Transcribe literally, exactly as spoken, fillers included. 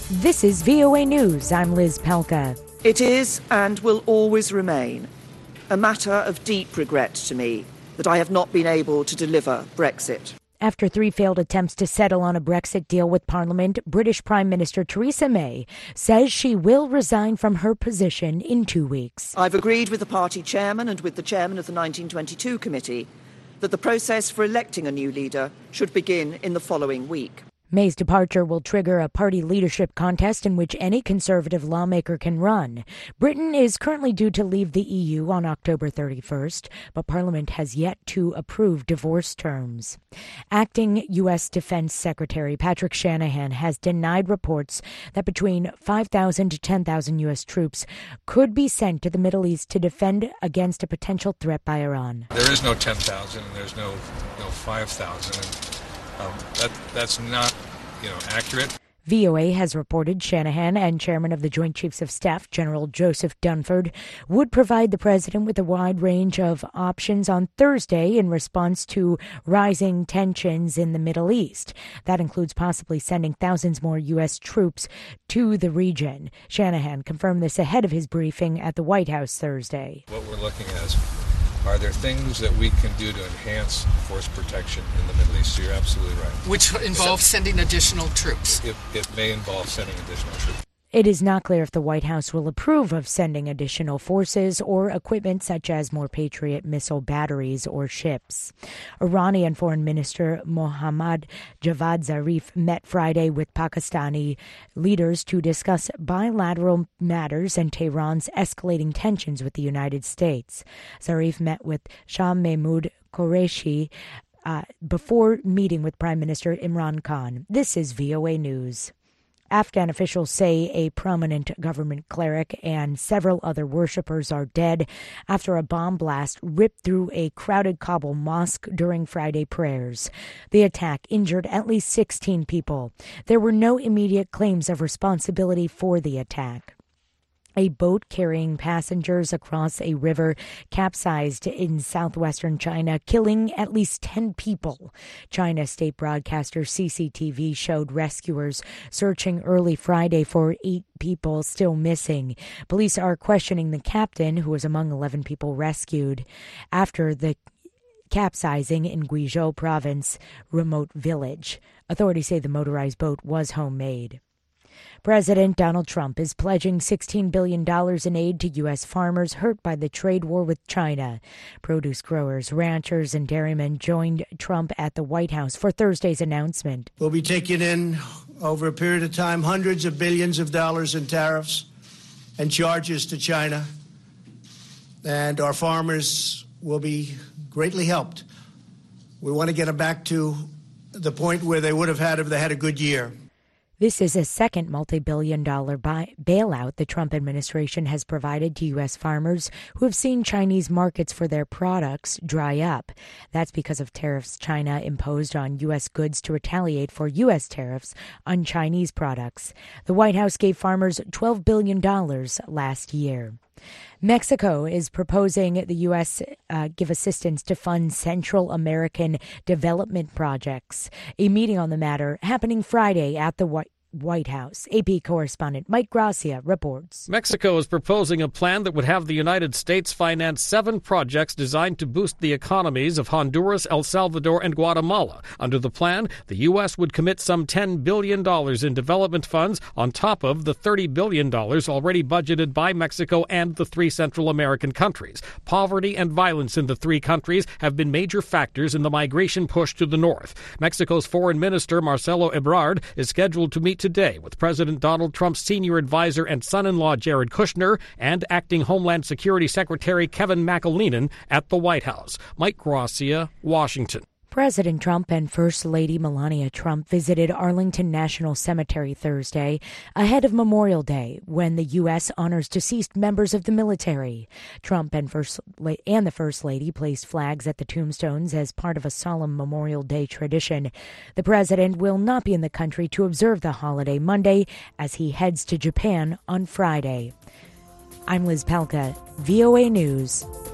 This is V O A News. I'm Liz Pelka. It is and will always remain a matter of deep regret to me that I have not been able to deliver Brexit. After three failed attempts to settle on a Brexit deal with Parliament, British Prime Minister Theresa May says she will resign from her position in two weeks. I've agreed with the party chairman and with the chairman of the nineteen twenty-two committee that the process for electing a new leader should begin in the following week. May's departure will trigger a party leadership contest in which any Conservative lawmaker can run. Britain is currently due to leave the E U on October thirty-first, but Parliament has yet to approve divorce terms. Acting U S. Defense Secretary Patrick Shanahan has denied reports that between five thousand to ten thousand U S troops could be sent to the Middle East to defend against a potential threat by Iran. There is no ten thousand and there's no, no five thousand. Um, that, that's not, you know, accurate. V O A has reported Shanahan and Chairman of the Joint Chiefs of Staff, General Joseph Dunford, would provide the president with a wide range of options on Thursday in response to rising tensions in the Middle East. That includes possibly sending thousands more U S troops to the region. Shanahan confirmed this ahead of his briefing at the White House Thursday. What we're looking at is, are there things that we can do to enhance force protection in the Middle East? So you're absolutely right. Which involves so, sending additional troops. It, it may involve sending additional troops. It is not clear if the White House will approve of sending additional forces or equipment such as more Patriot missile batteries or ships. Iranian Foreign Minister Mohammad Javad Zarif met Friday with Pakistani leaders to discuss bilateral matters and Tehran's escalating tensions with the United States. Zarif met with Shah Mahmood Qureshi uh, before meeting with Prime Minister Imran Khan. This is V O A News. Afghan officials say a prominent government cleric and several other worshippers are dead after a bomb blast ripped through a crowded Kabul mosque during Friday prayers. The attack injured at least sixteen people. There were no immediate claims of responsibility for the attack. A boat carrying passengers across a river capsized in southwestern China, killing at least ten people. China state broadcaster C C T V showed rescuers searching early Friday for eight people still missing. Police are questioning the captain, who was among eleven people rescued after the capsizing in Guizhou province remote village. Authorities say the motorized boat was homemade. President Donald Trump is pledging sixteen billion dollars in aid to U S farmers hurt by the trade war with China. Produce growers, ranchers, and dairymen joined Trump at the White House for Thursday's announcement. We'll be taking in, over a period of time, hundreds of billions of dollars in tariffs and charges to China, and our farmers will be greatly helped. We want to get them back to the point where they would have had if they had a good year. This is a second multi-billion dollar buy- bailout the Trump administration has provided to U S farmers who have seen Chinese markets for their products dry up. That's because of tariffs China imposed on U S goods to retaliate for U S tariffs on Chinese products. The White House gave farmers twelve billion dollars last year. Mexico is proposing the U S uh, give assistance to fund Central American development projects. A meeting on the matter happening Friday at the White White House. A P correspondent Mike Gracia reports. Mexico is proposing a plan that would have the United States finance seven projects designed to boost the economies of Honduras, El Salvador, and Guatemala. Under the plan, the U S would commit some ten billion dollars in development funds on top of the thirty billion dollars already budgeted by Mexico and the three Central American countries. Poverty and violence in the three countries have been major factors in the migration push to the north. Mexico's Foreign Minister Marcelo Ebrard is scheduled to meet today with President Donald Trump's senior advisor and son-in-law Jared Kushner and acting Homeland Security Secretary Kevin McAleenan at the White House. Mike Gracia, Washington. President Trump and First Lady Melania Trump visited Arlington National Cemetery Thursday ahead of Memorial Day, when the U S honors deceased members of the military. Trump and First La- and the First Lady placed flags at the tombstones as part of a solemn Memorial Day tradition. The president will not be in the country to observe the holiday Monday as he heads to Japan on Friday. I'm Liz Pelka, V O A News.